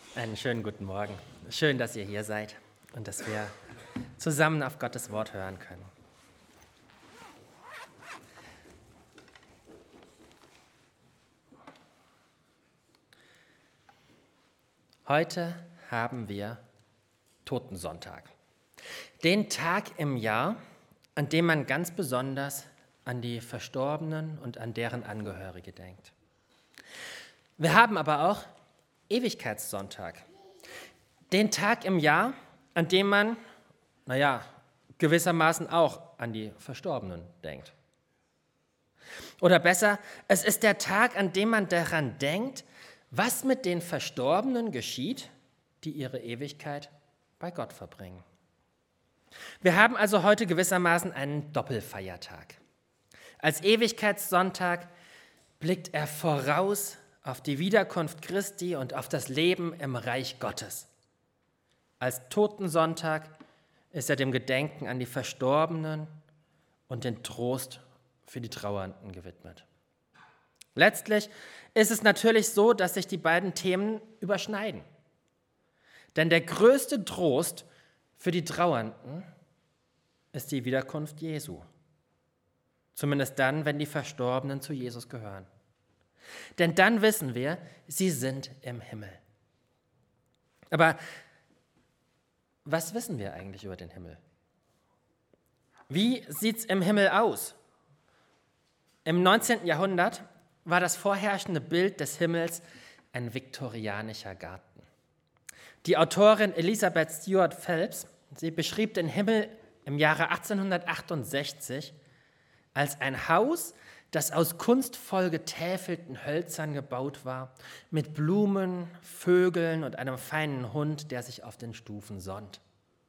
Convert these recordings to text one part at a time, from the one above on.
Einen schönen guten Morgen. Schön, dass ihr hier seid und dass wir zusammen auf Gottes Wort hören können. Heute haben wir Totensonntag. Den Tag im Jahr, an dem man ganz besonders an die Verstorbenen und an deren Angehörige denkt. Wir haben aber auch Ewigkeitssonntag. Den Tag im Jahr, an dem man, gewissermaßen auch an die Verstorbenen denkt. Oder besser, es ist der Tag, an dem man daran denkt, was mit den Verstorbenen geschieht, die ihre Ewigkeit bei Gott verbringen. Wir haben also heute gewissermaßen einen Doppelfeiertag. Als Ewigkeitssonntag blickt er voraus auf die Wiederkunft Christi und auf das Leben im Reich Gottes. Als Totensonntag ist er dem Gedenken an die Verstorbenen und den Trost für die Trauernden gewidmet. Letztlich ist es natürlich so, dass sich die beiden Themen überschneiden. Denn der größte Trost für die Trauernden ist die Wiederkunft Jesu. Zumindest dann, wenn die Verstorbenen zu Jesus gehören. Denn dann wissen wir, sie sind im Himmel. Aber was wissen wir eigentlich über den Himmel? Wie sieht es im Himmel aus? Im 19. Jahrhundert war das vorherrschende Bild des Himmels ein viktorianischer Garten. Die Autorin Elisabeth Stuart Phelps, sie beschrieb den Himmel im Jahre 1868 als ein Haus, das aus kunstvoll getäfelten Hölzern gebaut war, mit Blumen, Vögeln und einem feinen Hund, der sich auf den Stufen sonnt.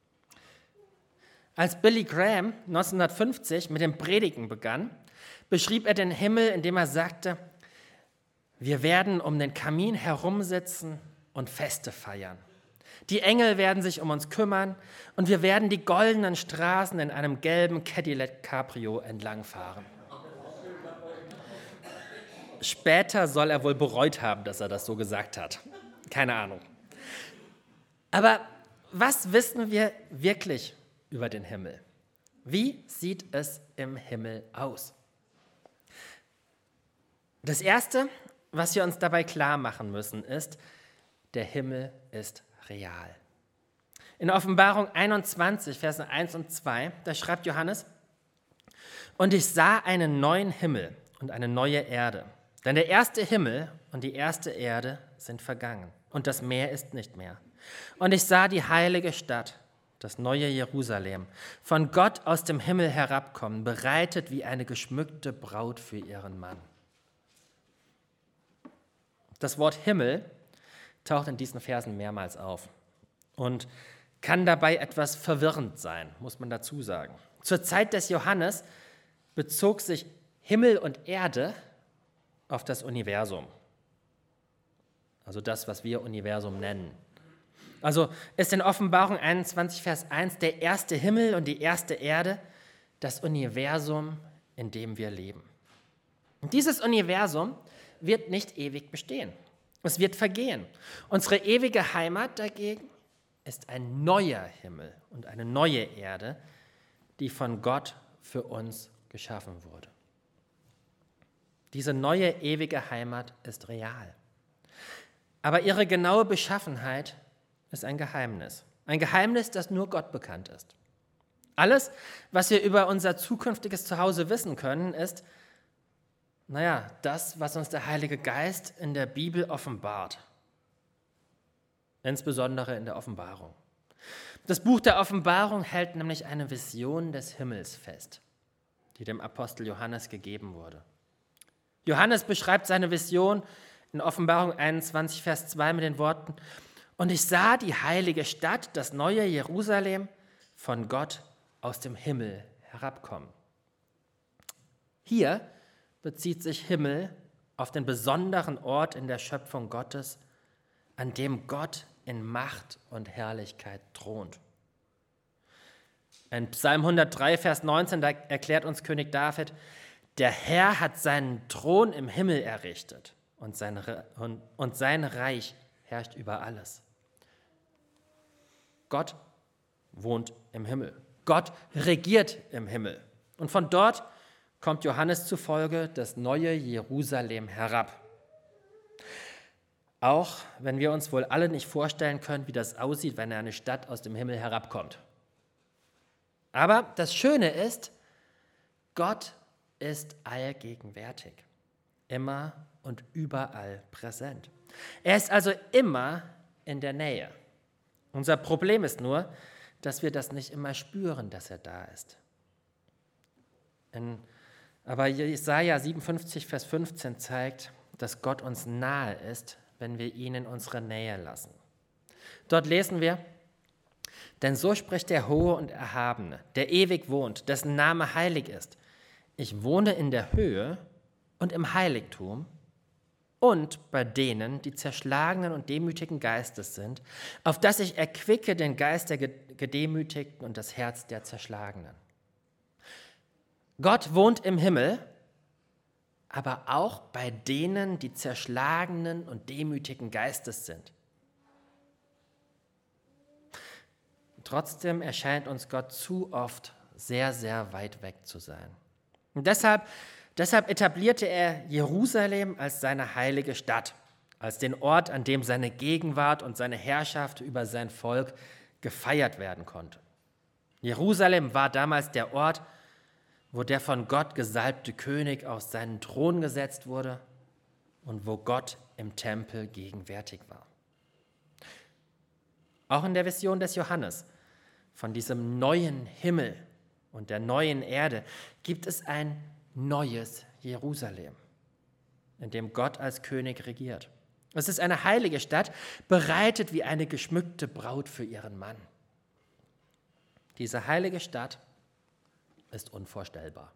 Als Billy Graham 1950 mit dem Predigen begann, beschrieb er den Himmel, indem er sagte: Wir werden um den Kamin herumsitzen und Feste feiern. Die Engel werden sich um uns kümmern und wir werden die goldenen Straßen in einem gelben Cadillac Cabrio entlangfahren. Später soll er wohl bereut haben, dass er das so gesagt hat. Keine Ahnung. Aber was wissen wir wirklich über den Himmel? Wie sieht es im Himmel aus? Das Erste, was wir uns dabei klar machen müssen, ist, der Himmel ist real. In Offenbarung 21, Verse 1 und 2, da schreibt Johannes: Und ich sah einen neuen Himmel und eine neue Erde. Denn der erste Himmel und die erste Erde sind vergangen und das Meer ist nicht mehr. Und ich sah die heilige Stadt, das neue Jerusalem, von Gott aus dem Himmel herabkommen, bereitet wie eine geschmückte Braut für ihren Mann. Das Wort Himmel taucht in diesen Versen mehrmals auf und kann dabei etwas verwirrend sein, muss man dazu sagen. Zur Zeit des Johannes bezog sich Himmel und Erde auf das Universum, also das, was wir Universum nennen. Also ist in Offenbarung 21, Vers 1 der erste Himmel und die erste Erde das Universum, in dem wir leben. Und dieses Universum wird nicht ewig bestehen. Es wird vergehen. Unsere ewige Heimat dagegen ist ein neuer Himmel und eine neue Erde, die von Gott für uns geschaffen wurde. Diese neue ewige Heimat ist real. Aber ihre genaue Beschaffenheit ist ein Geheimnis. Ein Geheimnis, das nur Gott bekannt ist. Alles, was wir über unser zukünftiges Zuhause wissen können, ist, das, was uns der Heilige Geist in der Bibel offenbart. Insbesondere in der Offenbarung. Das Buch der Offenbarung hält nämlich eine Vision des Himmels fest, die dem Apostel Johannes gegeben wurde. Johannes beschreibt seine Vision in Offenbarung 21, Vers 2 mit den Worten: Und ich sah die heilige Stadt, das neue Jerusalem, von Gott aus dem Himmel herabkommen. Hier bezieht sich Himmel auf den besonderen Ort in der Schöpfung Gottes, an dem Gott in Macht und Herrlichkeit thront. In Psalm 103, Vers 19, da erklärt uns König David: Der Herr hat seinen Thron im Himmel errichtet und sein Reich herrscht über alles. Gott wohnt im Himmel. Gott regiert im Himmel. Und von dort kommt Johannes zufolge das neue Jerusalem herab. Auch wenn wir uns wohl alle nicht vorstellen können, wie das aussieht, wenn eine Stadt aus dem Himmel herabkommt. Aber das Schöne ist, Gott ist allgegenwärtig, immer und überall präsent. Er ist also immer in der Nähe. Unser Problem ist nur, dass wir das nicht immer spüren, dass er da ist. Aber Jesaja 57, Vers 15 zeigt, dass Gott uns nahe ist, wenn wir ihn in unsere Nähe lassen. Dort lesen wir: Denn so spricht der Hohe und Erhabene, der ewig wohnt, dessen Name heilig ist. Ich wohne in der Höhe und im Heiligtum und bei denen, die zerschlagenen und demütigen Geistes sind, auf dass ich erquicke den Geist der Gedemütigten und das Herz der Zerschlagenen. Gott wohnt im Himmel, aber auch bei denen, die zerschlagenen und demütigen Geistes sind. Trotzdem erscheint uns Gott zu oft sehr, sehr weit weg zu sein. Und deshalb etablierte er Jerusalem als seine heilige Stadt, als den Ort, an dem seine Gegenwart und seine Herrschaft über sein Volk gefeiert werden konnte. Jerusalem war damals der Ort, wo der von Gott gesalbte König auf seinen Thron gesetzt wurde und wo Gott im Tempel gegenwärtig war. Auch in der Vision des Johannes von diesem neuen Himmel und der neuen Erde gibt es ein neues Jerusalem, in dem Gott als König regiert. Es ist eine heilige Stadt, bereitet wie eine geschmückte Braut für ihren Mann. Diese heilige Stadt ist unvorstellbar.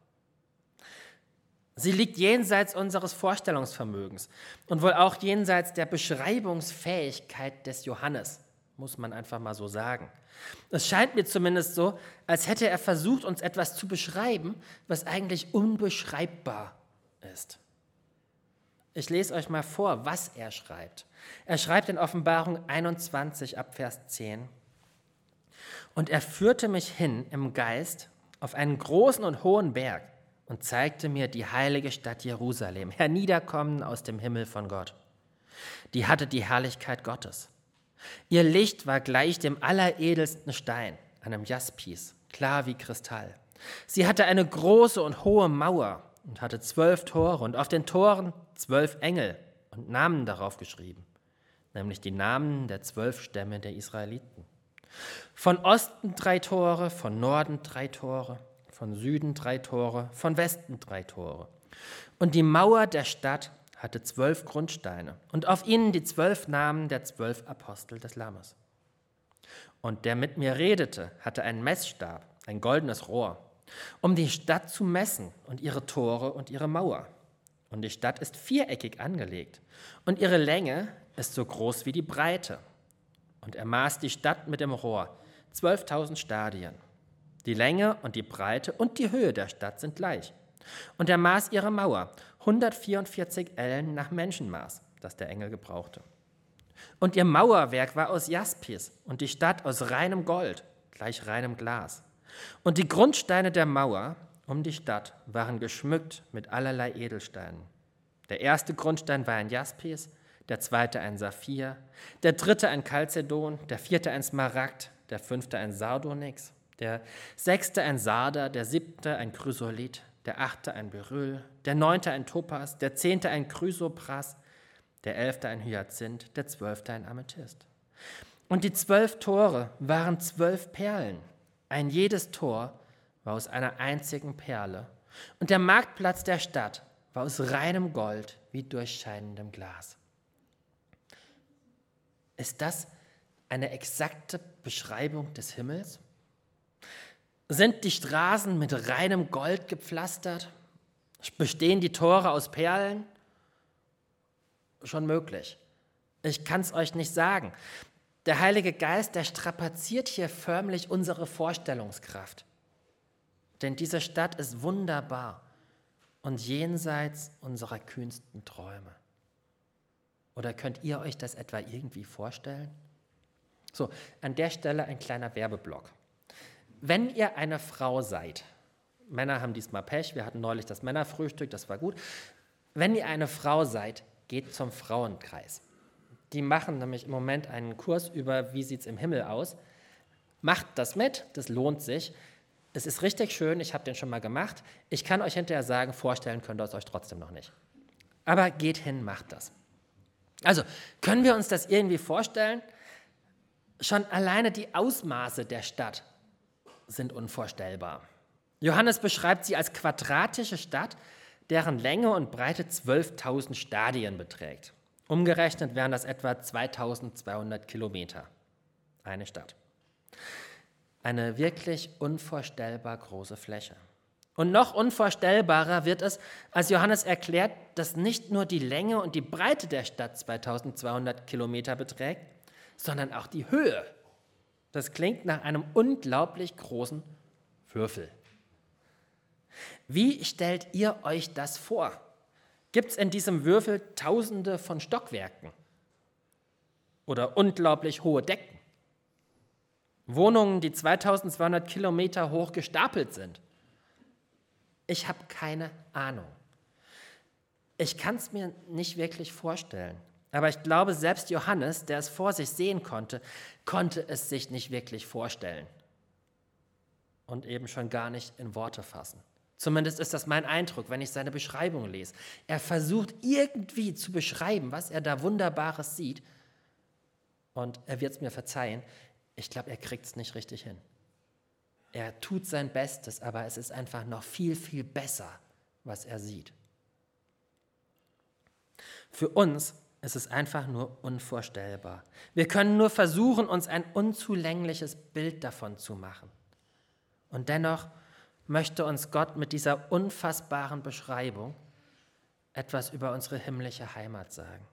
Sie liegt jenseits unseres Vorstellungsvermögens und wohl auch jenseits der Beschreibungsfähigkeit des Johannes, muss man einfach mal so sagen. Es scheint mir zumindest so, als hätte er versucht, uns etwas zu beschreiben, was eigentlich unbeschreibbar ist. Ich lese euch mal vor, was er schreibt. Er schreibt in Offenbarung 21 ab Vers 10: Und er führte mich hin im Geist auf einen großen und hohen Berg und zeigte mir die heilige Stadt Jerusalem, herniederkommen aus dem Himmel von Gott. Die hatte die Herrlichkeit Gottes. Ihr Licht war gleich dem alleredelsten Stein, einem Jaspis, klar wie Kristall. Sie hatte eine große und hohe Mauer und hatte 12 Tore und auf den Toren 12 Engel und Namen darauf geschrieben, nämlich die Namen der 12 Stämme der Israeliten. Von Osten 3 Tore, von Norden 3 Tore, von Süden 3 Tore, von Westen 3 Tore. Und die Mauer der Stadt hatte 12 Grundsteine und auf ihnen die 12 Namen der 12 Apostel des Lammes. Und der mit mir redete, hatte einen Messstab, ein goldenes Rohr, um die Stadt zu messen und ihre Tore und ihre Mauer. Und die Stadt ist viereckig angelegt und ihre Länge ist so groß wie die Breite. Und er maß die Stadt mit dem Rohr, 12.000 Stadien. Die Länge und die Breite und die Höhe der Stadt sind gleich. Und er maß ihre Mauer, 144 Ellen nach Menschenmaß, das der Engel gebrauchte. Und ihr Mauerwerk war aus Jaspis und die Stadt aus reinem Gold, gleich reinem Glas. Und die Grundsteine der Mauer um die Stadt waren geschmückt mit allerlei Edelsteinen. Der erste Grundstein war ein Jaspis, der zweite ein Saphir, der dritte ein Chalcedon, der vierte ein Smaragd, der fünfte ein Sardonyx, der sechste ein Sarder, der siebte ein Chrysolit, der achte ein Beryl, der neunte ein Topas, der 10. ein Chrysopras, der 11. ein Hyazinth, der 12. ein Amethyst. Und die 12 Tore waren 12 Perlen. Ein jedes Tor war aus einer einzigen Perle. Und der Marktplatz der Stadt war aus reinem Gold wie durchscheinendem Glas. Ist das eine exakte Beschreibung des Himmels? Sind die Straßen mit reinem Gold gepflastert? Bestehen die Tore aus Perlen? Schon möglich. Ich kann es euch nicht sagen. Der Heilige Geist, der strapaziert hier förmlich unsere Vorstellungskraft. Denn diese Stadt ist wunderbar und jenseits unserer kühnsten Träume. Oder könnt ihr euch das etwa irgendwie vorstellen? So, an der Stelle ein kleiner Werbeblock. Wenn ihr eine Frau seid, Männer haben diesmal Pech, wir hatten neulich das Männerfrühstück, das war gut. Wenn ihr eine Frau seid, geht zum Frauenkreis. Die machen nämlich im Moment einen Kurs über, wie sieht es im Himmel aus. Macht das mit, das lohnt sich. Es ist richtig schön, ich habe den schon mal gemacht. Ich kann euch hinterher sagen, vorstellen könnt ihr es euch trotzdem noch nicht. Aber geht hin, macht das. Also, können wir uns das irgendwie vorstellen? Schon alleine die Ausmaße der Stadt sind unvorstellbar. Johannes beschreibt sie als quadratische Stadt, deren Länge und Breite 12.000 Stadien beträgt. Umgerechnet wären das etwa 2.200 Kilometer. Eine Stadt. Eine wirklich unvorstellbar große Fläche. Und noch unvorstellbarer wird es, als Johannes erklärt, dass nicht nur die Länge und die Breite der Stadt 2.200 Kilometer beträgt, sondern auch die Höhe. Das klingt nach einem unglaublich großen Würfel. Wie stellt ihr euch das vor? Gibt es in diesem Würfel Tausende von Stockwerken? Oder unglaublich hohe Decken? Wohnungen, die 2200 Kilometer hoch gestapelt sind? Ich habe keine Ahnung. Ich kann es mir nicht wirklich vorstellen. Aber ich glaube, selbst Johannes, der es vor sich sehen konnte, konnte es sich nicht wirklich vorstellen. Und eben schon gar nicht in Worte fassen. Zumindest ist das mein Eindruck, wenn ich seine Beschreibung lese. Er versucht irgendwie zu beschreiben, was er da Wunderbares sieht. Und er wird es mir verzeihen, ich glaube, er kriegt es nicht richtig hin. Er tut sein Bestes, aber es ist einfach noch viel, viel besser, was er sieht. Für uns ist es einfach nur unvorstellbar. Wir können nur versuchen, uns ein unzulängliches Bild davon zu machen. Und dennoch möchte uns Gott mit dieser unfassbaren Beschreibung etwas über unsere himmlische Heimat sagen.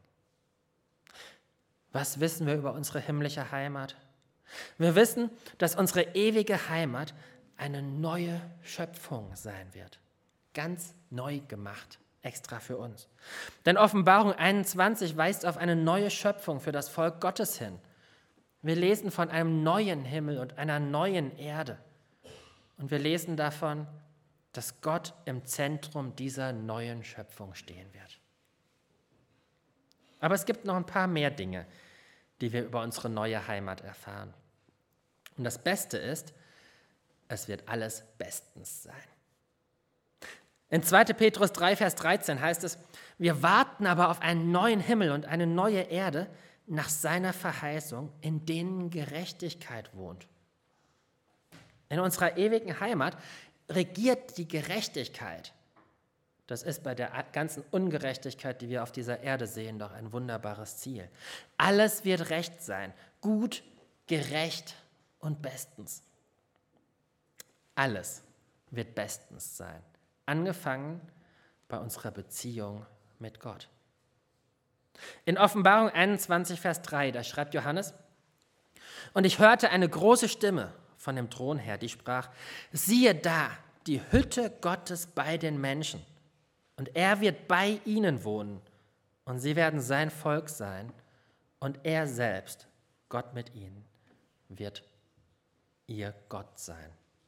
Was wissen wir über unsere himmlische Heimat? Wir wissen, dass unsere ewige Heimat eine neue Schöpfung sein wird. Ganz neu gemacht, extra für uns. Denn Offenbarung 21 weist auf eine neue Schöpfung für das Volk Gottes hin. Wir lesen von einem neuen Himmel und einer neuen Erde. Und wir lesen davon, dass Gott im Zentrum dieser neuen Schöpfung stehen wird. Aber es gibt noch ein paar mehr Dinge, die wir über unsere neue Heimat erfahren. Und das Beste ist, es wird alles bestens sein. In 2. Petrus 3, Vers 13 heißt es, wir warten aber auf einen neuen Himmel und eine neue Erde nach seiner Verheißung, in denen Gerechtigkeit wohnt. In unserer ewigen Heimat regiert die Gerechtigkeit. Das ist bei der ganzen Ungerechtigkeit, die wir auf dieser Erde sehen, doch ein wunderbares Ziel. Alles wird recht sein, gut, gerecht und bestens. Alles wird bestens sein, angefangen bei unserer Beziehung mit Gott. In Offenbarung 21, Vers 3, da schreibt Johannes, und ich hörte eine große Stimme von dem Thron her, die sprach, siehe da, die Hütte Gottes bei den Menschen, und er wird bei ihnen wohnen, und sie werden sein Volk sein, und er selbst, Gott mit ihnen, wird ihr Gott sein.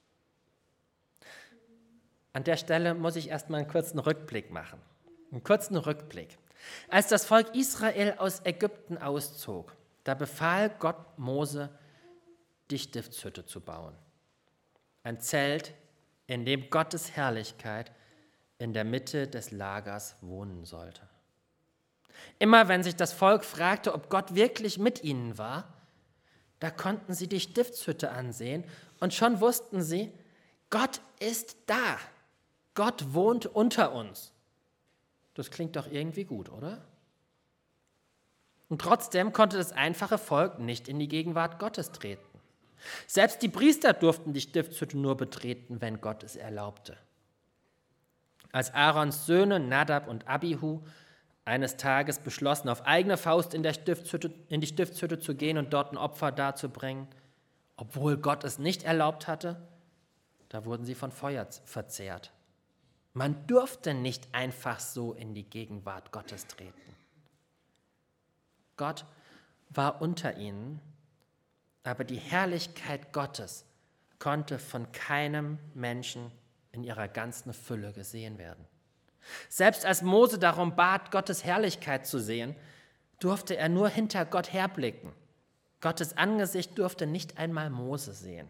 An der Stelle muss ich erstmal einen kurzen Rückblick machen. Einen kurzen Rückblick. Als das Volk Israel aus Ägypten auszog, da befahl Gott Mose, die Stiftshütte zu bauen. Ein Zelt, in dem Gottes Herrlichkeit in der Mitte des Lagers wohnen sollte. Immer wenn sich das Volk fragte, ob Gott wirklich mit ihnen war, da konnten sie die Stiftshütte ansehen und schon wussten sie, Gott ist da. Gott wohnt unter uns. Das klingt doch irgendwie gut, oder? Und trotzdem konnte das einfache Volk nicht in die Gegenwart Gottes treten. Selbst die Priester durften die Stiftshütte nur betreten, wenn Gott es erlaubte. Als Aarons Söhne Nadab und Abihu eines Tages beschlossen, auf eigene Faust in die Stiftshütte zu gehen und dort ein Opfer darzubringen, obwohl Gott es nicht erlaubt hatte, da wurden sie von Feuer verzehrt. Man durfte nicht einfach so in die Gegenwart Gottes treten. Gott war unter ihnen aber die Herrlichkeit Gottes konnte von keinem Menschen in ihrer ganzen Fülle gesehen werden. Selbst als Mose darum bat, Gottes Herrlichkeit zu sehen, durfte er nur hinter Gott herblicken. Gottes Angesicht durfte nicht einmal Mose sehen.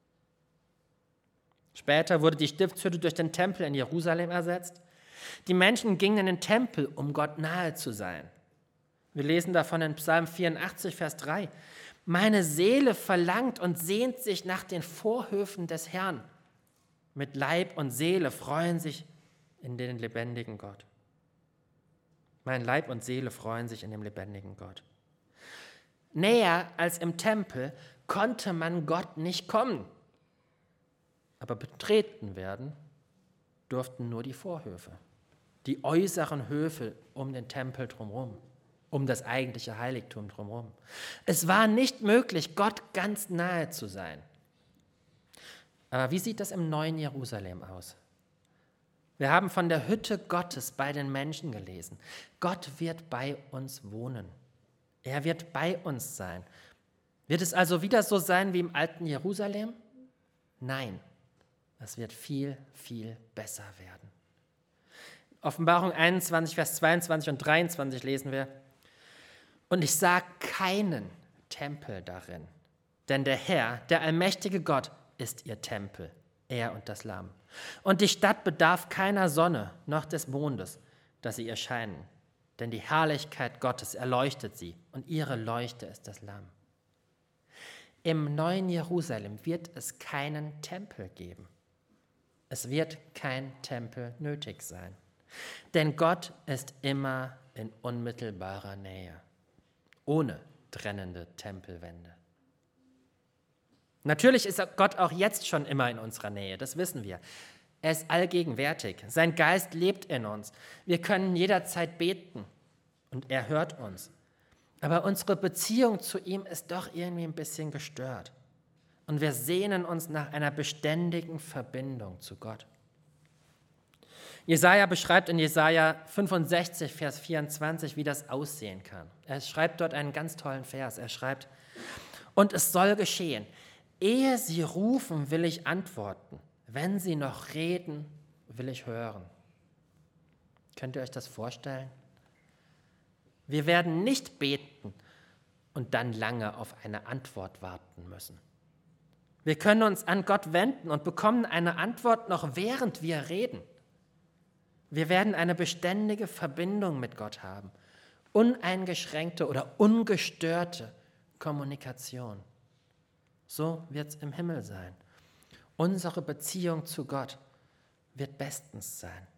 Später wurde die Stiftshütte durch den Tempel in Jerusalem ersetzt. Die Menschen gingen in den Tempel, um Gott nahe zu sein. Wir lesen davon in Psalm 84, Vers 3. Meine Seele verlangt und sehnt sich nach den Vorhöfen des Herrn. Mit Leib und Seele freuen sich in den lebendigen Gott. Mein Leib und Seele freuen sich in dem lebendigen Gott. Näher als im Tempel konnte man Gott nicht kommen. Aber betreten werden durften nur die Vorhöfe, die äußeren Höfe um den Tempel drumherum, um das eigentliche Heiligtum drumherum. Es war nicht möglich, Gott ganz nahe zu sein. Aber wie sieht das im neuen Jerusalem aus? Wir haben von der Hütte Gottes bei den Menschen gelesen. Gott wird bei uns wohnen. Er wird bei uns sein. Wird es also wieder so sein wie im alten Jerusalem? Nein, es wird viel, viel besser werden. Offenbarung 21, Vers 22 und 23 lesen wir: Und ich sah keinen Tempel darin, denn der Herr, der allmächtige Gott, ist ihr Tempel, er und das Lamm. Und die Stadt bedarf keiner Sonne noch des Mondes, dass sie ihr scheinen, denn die Herrlichkeit Gottes erleuchtet sie und ihre Leuchte ist das Lamm. Im neuen Jerusalem wird es keinen Tempel geben. Es wird kein Tempel nötig sein, denn Gott ist immer in unmittelbarer Nähe, ohne trennende Tempelwände. Natürlich ist Gott auch jetzt schon immer in unserer Nähe, das wissen wir. Er ist allgegenwärtig, sein Geist lebt in uns. Wir können jederzeit beten und er hört uns. Aber unsere Beziehung zu ihm ist doch irgendwie ein bisschen gestört. Und wir sehnen uns nach einer beständigen Verbindung zu Gott. Jesaja beschreibt in Jesaja 65, Vers 24, wie das aussehen kann. Er schreibt dort einen ganz tollen Vers. Er schreibt: Und es soll geschehen, ehe sie rufen, will ich antworten. Wenn sie noch reden, will ich hören. Könnt ihr euch das vorstellen? Wir werden nicht beten und dann lange auf eine Antwort warten müssen. Wir können uns an Gott wenden und bekommen eine Antwort noch während wir reden. Wir werden eine beständige Verbindung mit Gott haben, uneingeschränkte oder ungestörte Kommunikation. So wird es im Himmel sein. Unsere Beziehung zu Gott wird bestens sein.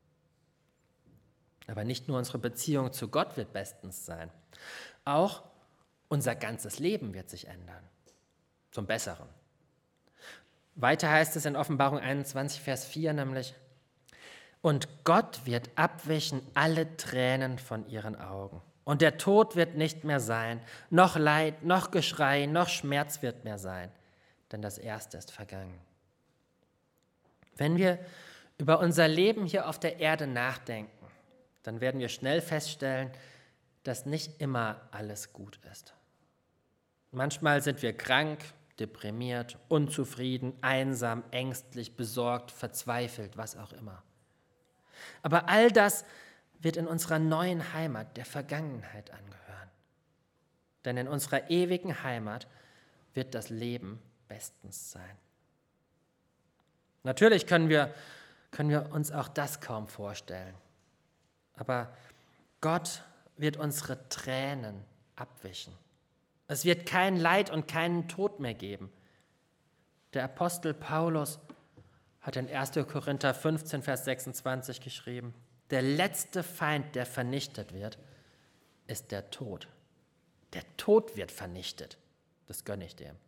Aber nicht nur unsere Beziehung zu Gott wird bestens sein, auch unser ganzes Leben wird sich ändern, zum Besseren. Weiter heißt es in Offenbarung 21, Vers 4 nämlich: Und Gott wird abwischen alle Tränen von ihren Augen. Und der Tod wird nicht mehr sein, noch Leid, noch Geschrei, noch Schmerz wird mehr sein, denn das Erste ist vergangen. Wenn wir über unser Leben hier auf der Erde nachdenken, dann werden wir schnell feststellen, dass nicht immer alles gut ist. Manchmal sind wir krank, deprimiert, unzufrieden, einsam, ängstlich, besorgt, verzweifelt, was auch immer. Aber all das wird in unserer neuen Heimat der Vergangenheit angehören. Denn in unserer ewigen Heimat wird das Leben bestens sein. Natürlich können wir uns auch das kaum vorstellen. Aber Gott wird unsere Tränen abwischen. Es wird kein Leid und keinen Tod mehr geben. Der Apostel Paulus hat in 1. Korinther 15, Vers 26 geschrieben: Der letzte Feind, der vernichtet wird, ist der Tod. Der Tod wird vernichtet. Das gönne ich dem.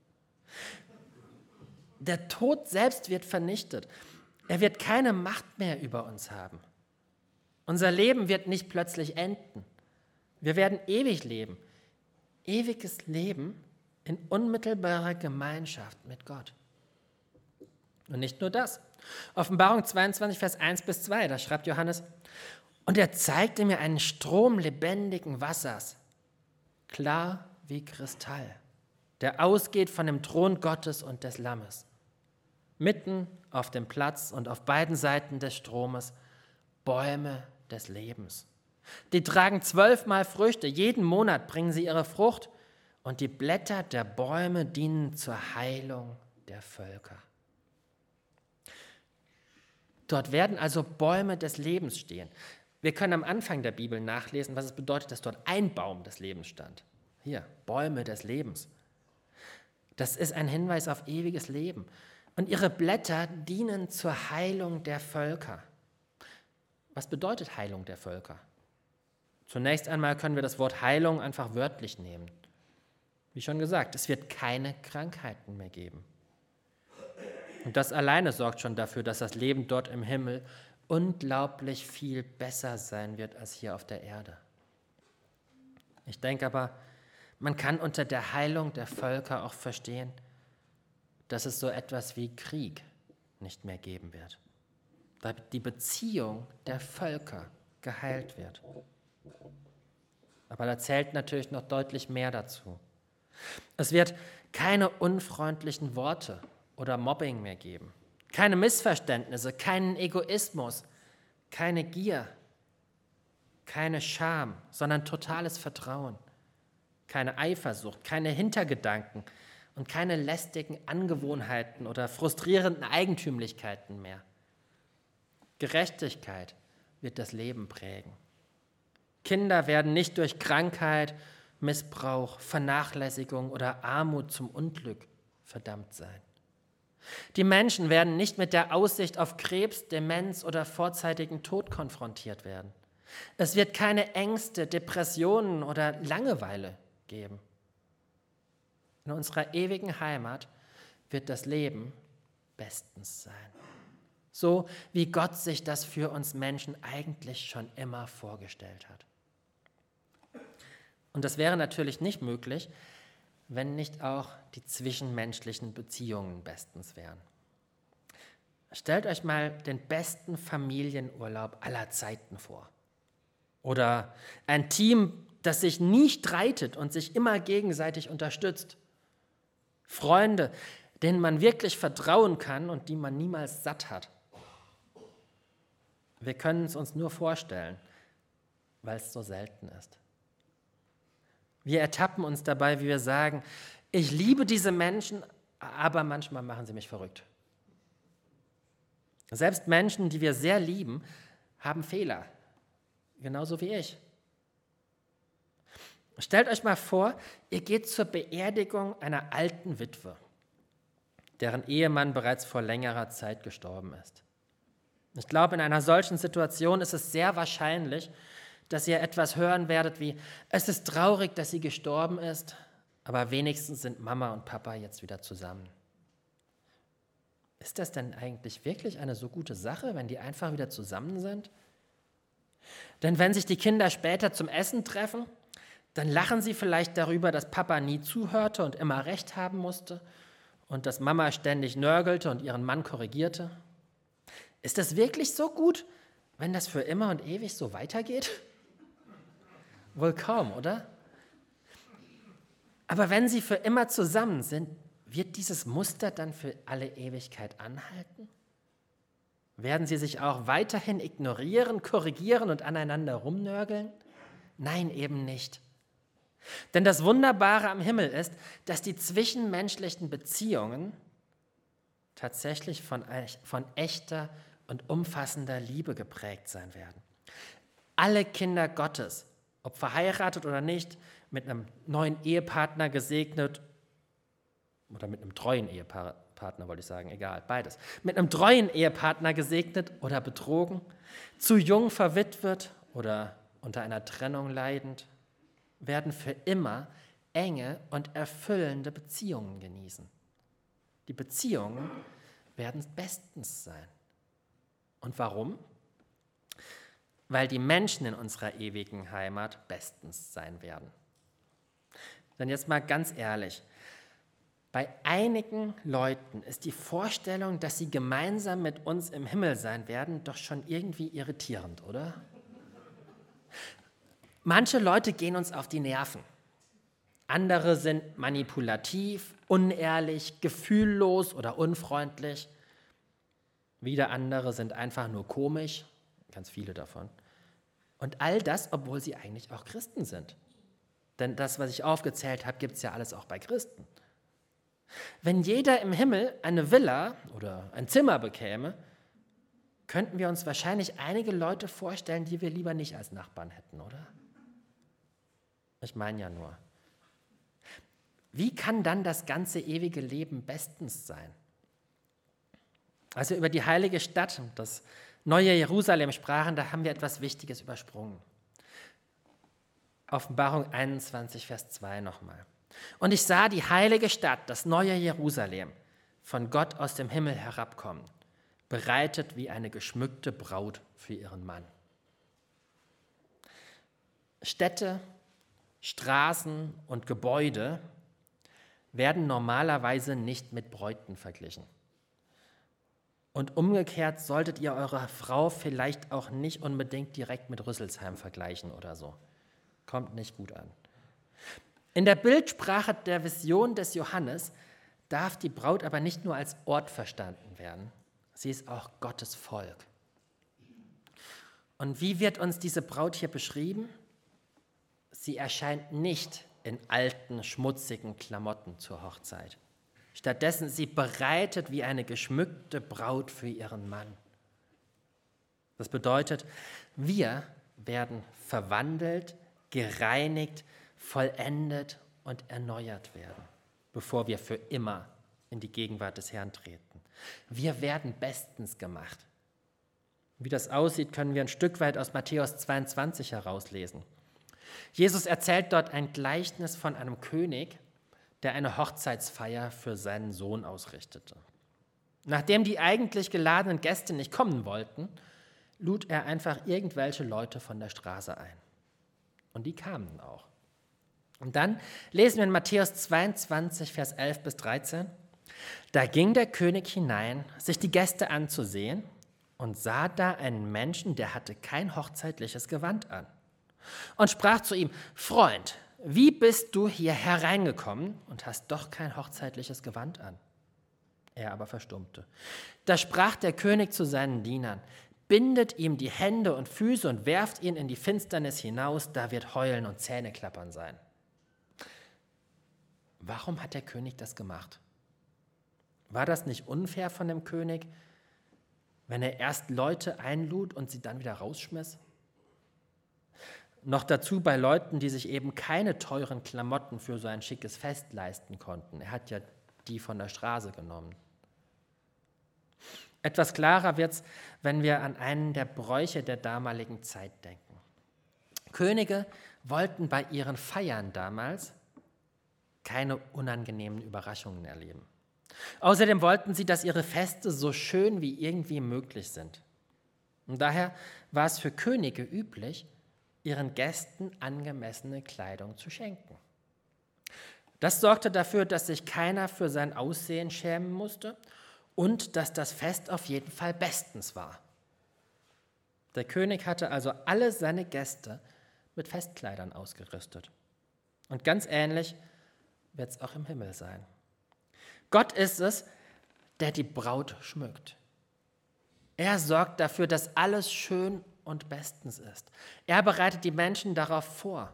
Der Tod selbst wird vernichtet. Er wird keine Macht mehr über uns haben. Unser Leben wird nicht plötzlich enden. Wir werden ewig leben. Ewiges Leben in unmittelbarer Gemeinschaft mit Gott. Und nicht nur das. Offenbarung 22, Vers 1 bis 2, da schreibt Johannes: Und er zeigte mir einen Strom lebendigen Wassers, klar wie Kristall, der ausgeht von dem Thron Gottes und des Lammes. Mitten auf dem Platz und auf beiden Seiten des Stromes Bäume des Lebens. Die tragen 12-mal Früchte, jeden Monat bringen sie ihre Frucht und die Blätter der Bäume dienen zur Heilung der Völker. Dort werden also Bäume des Lebens stehen. Wir können am Anfang der Bibel nachlesen, was es bedeutet, dass dort ein Baum des Lebens stand. Hier, Bäume des Lebens. Das ist ein Hinweis auf ewiges Leben. Und ihre Blätter dienen zur Heilung der Völker. Was bedeutet Heilung der Völker? Zunächst einmal können wir das Wort Heilung einfach wörtlich nehmen. Wie schon gesagt, es wird keine Krankheiten mehr geben. Und das alleine sorgt schon dafür, dass das Leben dort im Himmel unglaublich viel besser sein wird als hier auf der Erde. Ich denke aber, man kann unter der Heilung der Völker auch verstehen, dass es so etwas wie Krieg nicht mehr geben wird. Da die Beziehung der Völker geheilt wird. Aber da zählt natürlich noch deutlich mehr dazu. Es wird keine unfreundlichen Worte oder Mobbing mehr geben. Keine Missverständnisse, keinen Egoismus, keine Gier, keine Scham, sondern totales Vertrauen. Keine Eifersucht, keine Hintergedanken und keine lästigen Angewohnheiten oder frustrierenden Eigentümlichkeiten mehr. Gerechtigkeit wird das Leben prägen. Kinder werden nicht durch Krankheit, Missbrauch, Vernachlässigung oder Armut zum Unglück verdammt sein. Die Menschen werden nicht mit der Aussicht auf Krebs, Demenz oder vorzeitigen Tod konfrontiert werden. Es wird keine Ängste, Depressionen oder Langeweile geben. In unserer ewigen Heimat wird das Leben bestens sein. So wie Gott sich das für uns Menschen eigentlich schon immer vorgestellt hat. Und das wäre natürlich nicht möglich, wenn nicht auch die zwischenmenschlichen Beziehungen bestens wären. Stellt euch mal den besten Familienurlaub aller Zeiten vor. Oder ein Team, das sich nie streitet und sich immer gegenseitig unterstützt. Freunde, denen man wirklich vertrauen kann und die man niemals satt hat. Wir können es uns nur vorstellen, weil es so selten ist. Wir ertappen uns dabei, wie wir sagen, ich liebe diese Menschen, aber manchmal machen sie mich verrückt. Selbst Menschen, die wir sehr lieben, haben Fehler, genauso wie ich. Stellt euch mal vor, ihr geht zur Beerdigung einer alten Witwe, deren Ehemann bereits vor längerer Zeit gestorben ist. Ich glaube, in einer solchen Situation ist es sehr wahrscheinlich, dass ihr etwas hören werdet wie, es ist traurig, dass sie gestorben ist, aber wenigstens sind Mama und Papa jetzt wieder zusammen. Ist das denn eigentlich wirklich eine so gute Sache, wenn die einfach wieder zusammen sind? Denn wenn sich die Kinder später zum Essen treffen, dann lachen sie vielleicht darüber, dass Papa nie zuhörte und immer recht haben musste und dass Mama ständig nörgelte und ihren Mann korrigierte. Ist das wirklich so gut, wenn das für immer und ewig so weitergeht? Wohl kaum, oder? Aber wenn sie für immer zusammen sind, wird dieses Muster dann für alle Ewigkeit anhalten? Werden sie sich auch weiterhin ignorieren, korrigieren und aneinander rumnörgeln? Nein, eben nicht. Denn das Wunderbare am Himmel ist, dass die zwischenmenschlichen Beziehungen tatsächlich von echter und umfassender Liebe geprägt sein werden. Alle Kinder Gottes, ob verheiratet oder nicht, mit einem neuen Ehepartner gesegnet oder mit einem treuen Ehepartner, wollte ich sagen, egal, beides. Mit einem treuen Ehepartner gesegnet oder betrogen, zu jung verwitwet oder unter einer Trennung leidend, werden für immer enge und erfüllende Beziehungen genießen. Die Beziehungen werden bestens sein. Und warum? Weil die Menschen in unserer ewigen Heimat bestens sein werden. Denn jetzt mal ganz ehrlich, bei einigen Leuten ist die Vorstellung, dass sie gemeinsam mit uns im Himmel sein werden, doch schon irgendwie irritierend, oder? Manche Leute gehen uns auf die Nerven. Andere sind manipulativ, unehrlich, gefühllos oder unfreundlich. Wieder andere sind einfach nur komisch, ganz viele davon. Und all das, obwohl sie eigentlich auch Christen sind. Denn das, was ich aufgezählt habe, gibt es ja alles auch bei Christen. Wenn jeder im Himmel eine Villa oder ein Zimmer bekäme, könnten wir uns wahrscheinlich einige Leute vorstellen, die wir lieber nicht als Nachbarn hätten, oder? Ich meine ja nur. Wie kann dann das ganze ewige Leben bestens sein? Als wir über die heilige Stadt, das neue Jerusalem sprachen, da haben wir etwas Wichtiges übersprungen. Offenbarung 21, Vers 2 nochmal. Und ich sah die heilige Stadt, das neue Jerusalem, von Gott aus dem Himmel herabkommen, bereitet wie eine geschmückte Braut für ihren Mann. Städte, Straßen und Gebäude werden normalerweise nicht mit Bräuten verglichen. Und umgekehrt solltet ihr eure Frau vielleicht auch nicht unbedingt direkt mit Rüsselsheim vergleichen oder so. Kommt nicht gut an. In der Bildsprache der Vision des Johannes darf die Braut aber nicht nur als Ort verstanden werden, sie ist auch Gottes Volk. Und wie wird uns diese Braut hier beschrieben? Sie erscheint nicht in alten, schmutzigen Klamotten zur Hochzeit. Stattdessen, sie bereitet wie eine geschmückte Braut für ihren Mann. Das bedeutet, wir werden verwandelt, gereinigt, vollendet und erneuert werden, bevor wir für immer in die Gegenwart des Herrn treten. Wir werden bestens gemacht. Wie das aussieht, können wir ein Stück weit aus Matthäus 22 herauslesen. Jesus erzählt dort ein Gleichnis von einem König, der eine Hochzeitsfeier für seinen Sohn ausrichtete. Nachdem die eigentlich geladenen Gäste nicht kommen wollten, lud er einfach irgendwelche Leute von der Straße ein. Und die kamen auch. Und dann lesen wir in Matthäus 22, Vers 11 bis 13. Da ging der König hinein, sich die Gäste anzusehen, und sah da einen Menschen, der hatte kein hochzeitliches Gewand an. Und sprach zu ihm: Freund, wie bist du hier hereingekommen und hast doch kein hochzeitliches Gewand an? Er aber verstummte. Da sprach der König zu seinen Dienern: Bindet ihm die Hände und Füße und werft ihn in die Finsternis hinaus, da wird Heulen und Zähneklappern sein. Warum hat der König das gemacht? War das nicht unfair von dem König, wenn er erst Leute einlud und sie dann wieder rausschmiss? Noch dazu bei Leuten, die sich eben keine teuren Klamotten für so ein schickes Fest leisten konnten. Er hat ja die von der Straße genommen. Etwas klarer wird es, wenn wir an einen der Bräuche der damaligen Zeit denken. Könige wollten bei ihren Feiern damals keine unangenehmen Überraschungen erleben. Außerdem wollten sie, dass ihre Feste so schön wie irgendwie möglich sind. Und daher war es für Könige üblich, ihren Gästen angemessene Kleidung zu schenken. Das sorgte dafür, dass sich keiner für sein Aussehen schämen musste und dass das Fest auf jeden Fall bestens war. Der König hatte also alle seine Gäste mit Festkleidern ausgerüstet. Und ganz ähnlich wird es auch im Himmel sein. Gott ist es, der die Braut schmückt. Er sorgt dafür, dass alles schön und bestens ist. Er bereitet die Menschen darauf vor.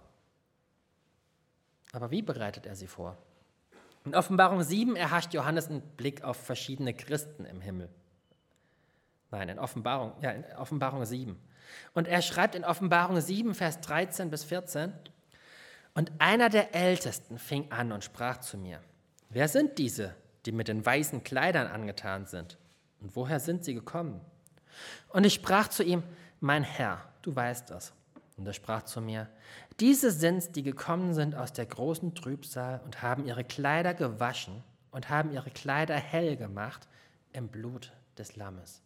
Aber wie bereitet er sie vor? In Offenbarung 7 erhascht Johannes einen Blick auf verschiedene Christen im Himmel. Nein, in Offenbarung 7. Und er schreibt in Offenbarung 7, Vers 13 bis 14, und einer der Ältesten fing an und sprach zu mir: Wer sind diese, die mit den weißen Kleidern angetan sind? Und woher sind sie gekommen? Und ich sprach zu ihm: Mein Herr, du weißt das. Und er sprach zu mir: Diese sind's, die gekommen sind aus der großen Trübsal und haben ihre Kleider gewaschen und haben ihre Kleider hell gemacht im Blut des Lammes.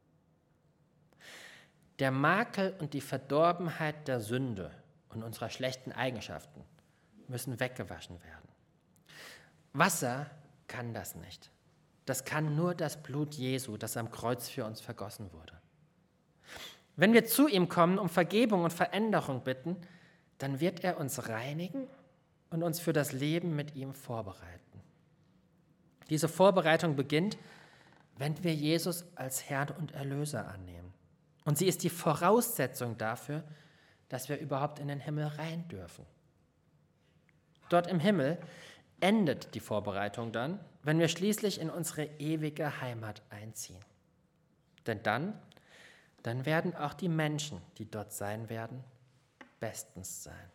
Der Makel und die Verdorbenheit der Sünde und unserer schlechten Eigenschaften müssen weggewaschen werden. Wasser kann das nicht. Das kann nur das Blut Jesu, das am Kreuz für uns vergossen wurde. Wenn wir zu ihm kommen, um Vergebung und Veränderung bitten, dann wird er uns reinigen und uns für das Leben mit ihm vorbereiten. Diese Vorbereitung beginnt, wenn wir Jesus als Herrn und Erlöser annehmen. Und sie ist die Voraussetzung dafür, dass wir überhaupt in den Himmel rein dürfen. Dort im Himmel endet die Vorbereitung dann, wenn wir schließlich in unsere ewige Heimat einziehen. Denn dann werden auch die Menschen, die dort sein werden, bestens sein.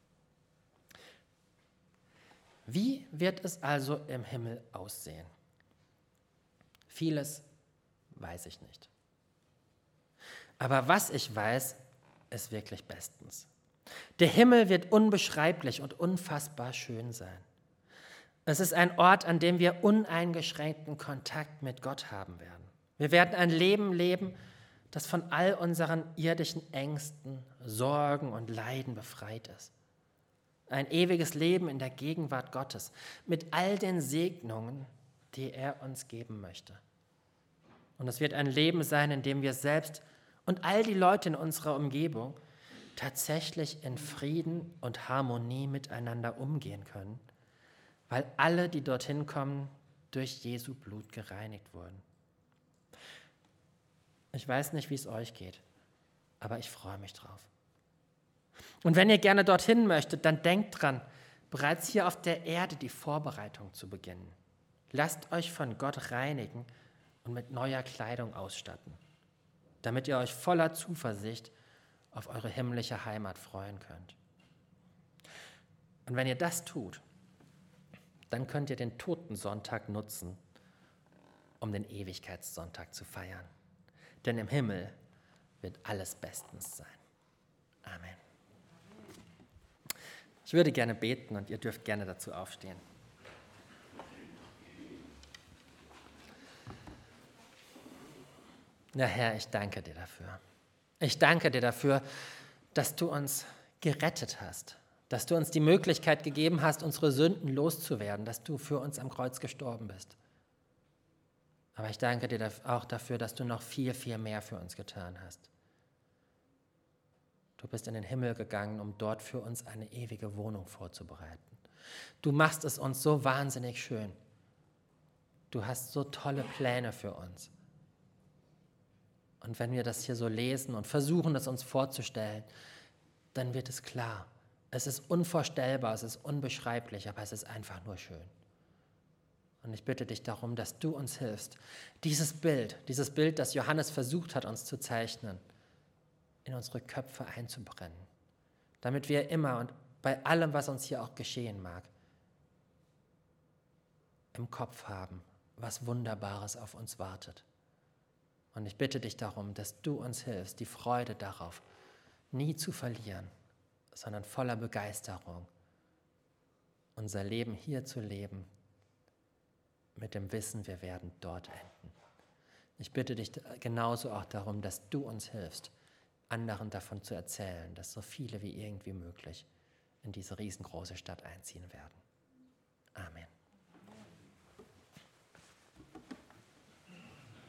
Wie wird es also im Himmel aussehen? Vieles weiß ich nicht. Aber was ich weiß, ist wirklich bestens. Der Himmel wird unbeschreiblich und unfassbar schön sein. Es ist ein Ort, an dem wir uneingeschränkten Kontakt mit Gott haben werden. Wir werden ein Leben leben, das von all unseren irdischen Ängsten, Sorgen und Leiden befreit ist. Ein ewiges Leben in der Gegenwart Gottes mit all den Segnungen, die er uns geben möchte. Und es wird ein Leben sein, in dem wir selbst und all die Leute in unserer Umgebung tatsächlich in Frieden und Harmonie miteinander umgehen können, weil alle, die dorthin kommen, durch Jesu Blut gereinigt wurden. Ich weiß nicht, wie es euch geht, aber ich freue mich drauf. Und wenn ihr gerne dorthin möchtet, dann denkt dran, bereits hier auf der Erde die Vorbereitung zu beginnen. Lasst euch von Gott reinigen und mit neuer Kleidung ausstatten, damit ihr euch voller Zuversicht auf eure himmlische Heimat freuen könnt. Und wenn ihr das tut, dann könnt ihr den Totensonntag nutzen, um den Ewigkeitssonntag zu feiern. Denn im Himmel wird alles bestens sein. Amen. Ich würde gerne beten und ihr dürft gerne dazu aufstehen. Ja, Herr, ich danke dir dafür. Ich danke dir dafür, dass du uns gerettet hast, dass du uns die Möglichkeit gegeben hast, unsere Sünden loszuwerden, dass du für uns am Kreuz gestorben bist. Aber ich danke dir auch dafür, dass du noch viel, viel mehr für uns getan hast. Du bist in den Himmel gegangen, um dort für uns eine ewige Wohnung vorzubereiten. Du machst es uns so wahnsinnig schön. Du hast so tolle Pläne für uns. Und wenn wir das hier so lesen und versuchen, das uns vorzustellen, dann wird es klar. Es ist unvorstellbar, es ist unbeschreiblich, aber es ist einfach nur schön. Und ich bitte dich darum, dass du uns hilfst, dieses Bild, das Johannes versucht hat, uns zu zeichnen, in unsere Köpfe einzubrennen, damit wir immer und bei allem, was uns hier auch geschehen mag, im Kopf haben, was Wunderbares auf uns wartet. Und ich bitte dich darum, dass du uns hilfst, die Freude darauf nie zu verlieren, sondern voller Begeisterung unser Leben hier zu leben, mit dem Wissen, wir werden dort enden. Ich bitte dich genauso auch darum, dass du uns hilfst, anderen davon zu erzählen, dass so viele wie irgendwie möglich in diese riesengroße Stadt einziehen werden. Amen.